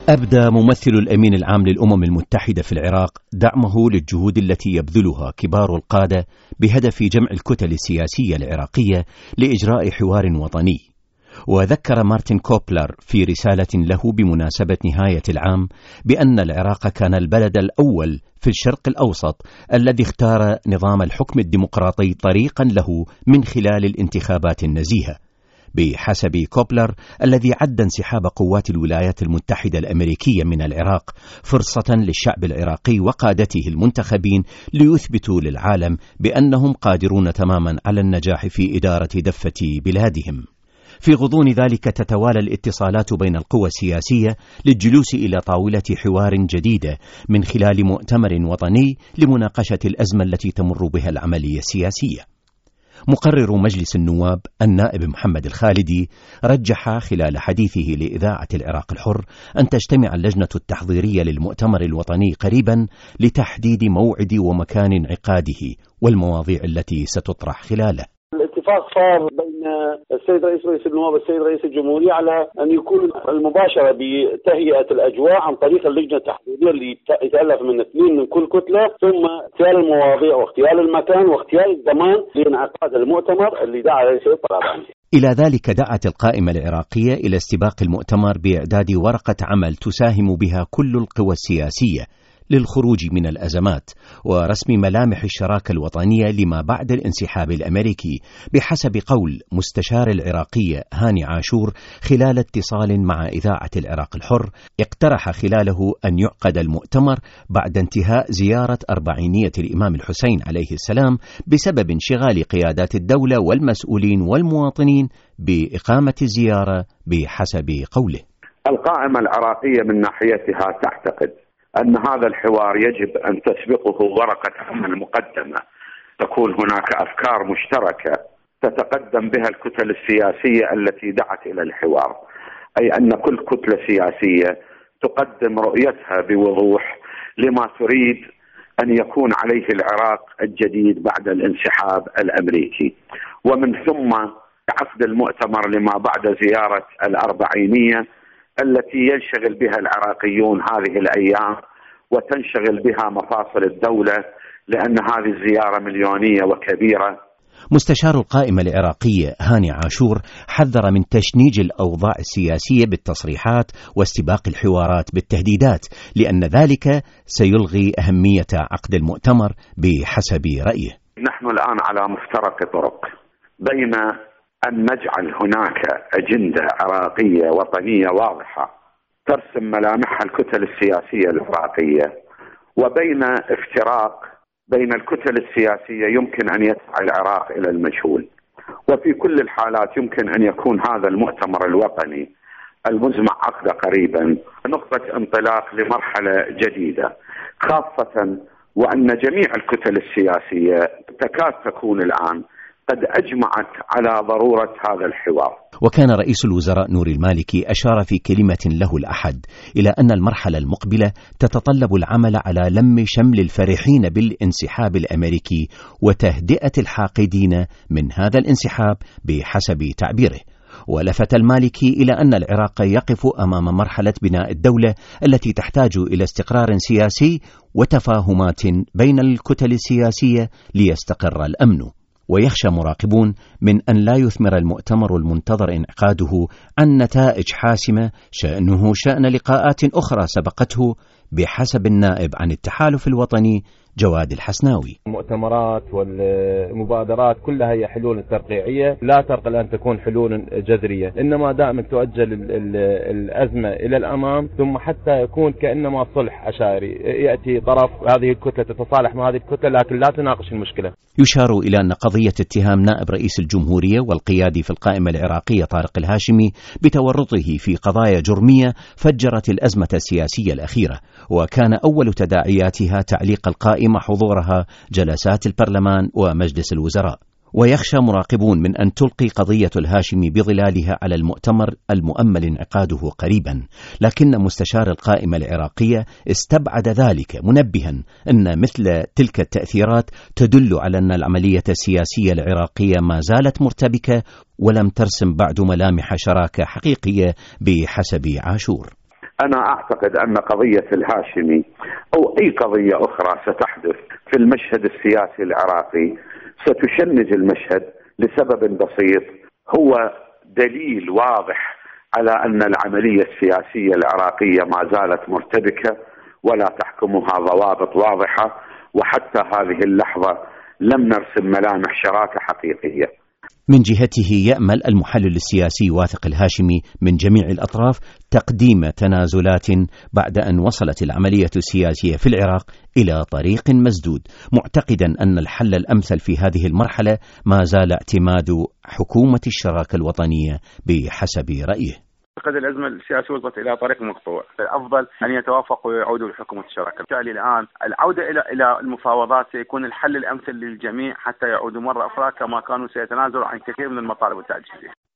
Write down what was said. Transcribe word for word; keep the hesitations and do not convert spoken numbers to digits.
أبدى ممثل الأمين العام للأمم المتحدة في العراق دعمه للجهود التي يبذلها كبار القادة بهدف جمع الكتل السياسية العراقية لإجراء حوار وطني. وذكر مارتن كوبلر في رسالة له بمناسبة نهاية العام بأن العراق كان البلد الأول في الشرق الأوسط الذي اختار نظام الحكم الديمقراطي طريقا له من خلال الانتخابات النزيهة. بحسب كوبلر الذي عد انسحاب قوات الولايات المتحدة الأمريكية من العراق فرصة للشعب العراقي وقادته المنتخبين ليثبتوا للعالم بأنهم قادرون تماما على النجاح في إدارة دفة بلادهم. في غضون ذلك تتوالى الاتصالات بين القوى السياسية للجلوس إلى طاولة حوار جديدة من خلال مؤتمر وطني لمناقشة الأزمة التي تمر بها العملية السياسية. مقرر مجلس النواب النائب محمد الخالدي رجح خلال حديثه لإذاعة العراق الحر أن تجتمع اللجنة التحضيرية للمؤتمر الوطني قريبا لتحديد موعد ومكان انعقاده والمواضيع التي ستطرح خلاله. الاتفاق صار بين السيد رئيس رئيس النواب والسيد رئيس الجمهورية على أن يكون المباشرة بتهيئة الأجواء عن طريق اللجنة التحضيرية اللي يتألف من اثنين من كل كتلة، ثم اختيار المواضيع واختيار المكان واختيار الزمان لانعقاد المؤتمر اللي دعا عليه السيد طلباني. إلى ذلك دعت القائمة العراقية إلى استباق المؤتمر بإعداد ورقة عمل تساهم بها كل القوى السياسية للخروج من الأزمات ورسم ملامح الشراكة الوطنية لما بعد الانسحاب الأمريكي، بحسب قول مستشار العراقية هاني عاشور خلال اتصال مع إذاعة العراق الحر. اقترح خلاله أن يعقد المؤتمر بعد انتهاء زيارة أربعينية الإمام الحسين عليه السلام بسبب انشغال قيادات الدولة والمسؤولين والمواطنين بإقامة الزيارة. بحسب قوله، القائمة العراقية من ناحيتها تعتقد أن هذا الحوار يجب أن تسبقه ورقة عمل مقدمة تكون هناك أفكار مشتركة تتقدم بها الكتل السياسية التي دعت إلى الحوار، أي أن كل كتلة سياسية تقدم رؤيتها بوضوح لما تريد أن يكون عليه العراق الجديد بعد الانسحاب الأمريكي، ومن ثم عقد المؤتمر لما بعد زيارة الأربعينية التي ينشغل بها العراقيون هذه الأيام وتنشغل بها مفاصل الدولة، لأن هذه الزيارة مليونية وكبيرة. مستشار القائمة العراقية هاني عاشور حذر من تشنيج الأوضاع السياسية بالتصريحات واستباق الحوارات بالتهديدات، لأن ذلك سيلغي أهمية عقد المؤتمر. بحسب رأيه، نحن الآن على مفترق طرق بين أن نجعل هناك أجندة عراقية وطنية واضحة ترسم ملامحها الكتل السياسية العراقية، وبين افتراق بين الكتل السياسية يمكن أن يدفع العراق إلى المجهول. وفي كل الحالات يمكن أن يكون هذا المؤتمر الوطني المزمع عقده قريبا نقطة انطلاق لمرحلة جديدة، خاصة وأن جميع الكتل السياسية تكاد تكون الآن قد أجمعت على ضرورة هذا الحوار. وكان رئيس الوزراء نور المالكي أشار في كلمة له الأحد إلى أن المرحلة المقبلة تتطلب العمل على لم شمل الفرحين بالانسحاب الأمريكي وتهدئة الحاقدين من هذا الانسحاب بحسب تعبيره. ولفت المالكي إلى أن العراق يقف أمام مرحلة بناء الدولة التي تحتاج إلى استقرار سياسي وتفاهمات بين الكتل السياسية ليستقر الأمن. ويخشى مراقبون من أن لا يثمر المؤتمر المنتظر انعقاده عن نتائج حاسمة شأنه شأن لقاءات أخرى سبقته، بحسب النائب عن التحالف الوطني جواد الحسناوي. المؤتمرات والمبادرات كلها هي حلول ترقيعية لا ترقى لأن تكون حلول جذرية، إنما دائما تؤجل الأزمة إلى الأمام، ثم حتى يكون كأنما صلح عشائري، يأتي طرف هذه الكتلة تتصالح مع هذه الكتلة لكن لا تناقش المشكلة. يشار إلى أن قضية اتهام نائب رئيس الجمهورية والقيادي في القائمة العراقية طارق الهاشمي بتورطه في قضايا جرمية فجرت الأزمة السياسية الأخيرة، وكان أول تداعياتها تعليق القائمة حضورها جلسات البرلمان ومجلس الوزراء. ويخشى مراقبون من أن تلقي قضية الهاشمي بظلالها على المؤتمر المؤمل انعقاده قريبا، لكن مستشار القائمة العراقية استبعد ذلك منبها أن مثل تلك التأثيرات تدل على أن العملية السياسية العراقية ما زالت مرتبكة ولم ترسم بعد ملامح شراكة حقيقية بحسب عاشور. أنا أعتقد أن قضية الهاشمي أو أي قضية أخرى ستحدث في المشهد السياسي العراقي ستشنج المشهد لسبب بسيط، هو دليل واضح على أن العملية السياسية العراقية ما زالت مرتبكة ولا تحكمها ضوابط واضحة، وحتى هذه اللحظة لم نرسم ملامح شراكة حقيقية. من جهته يأمل المحلل السياسي واثق الهاشمي من جميع الأطراف تقديم تنازلات بعد أن وصلت العملية السياسية في العراق إلى طريق مسدود، معتقدا أن الحل الأمثل في هذه المرحلة ما زال اعتماد حكومة الشراكة الوطنية بحسب رأيه. قد الأزمة السياسية وصلت إلى طريق مقطوع، الأفضل أن يتوافقوا ويعودوا لحكومة الشراكة. بالتالي الآن العودة إلى إلى المفاوضات سيكون الحل الأمثل للجميع حتى يعودوا مرة أخرى كما كانوا سيتنازلوا عن كثير من المطالب التعجيزية.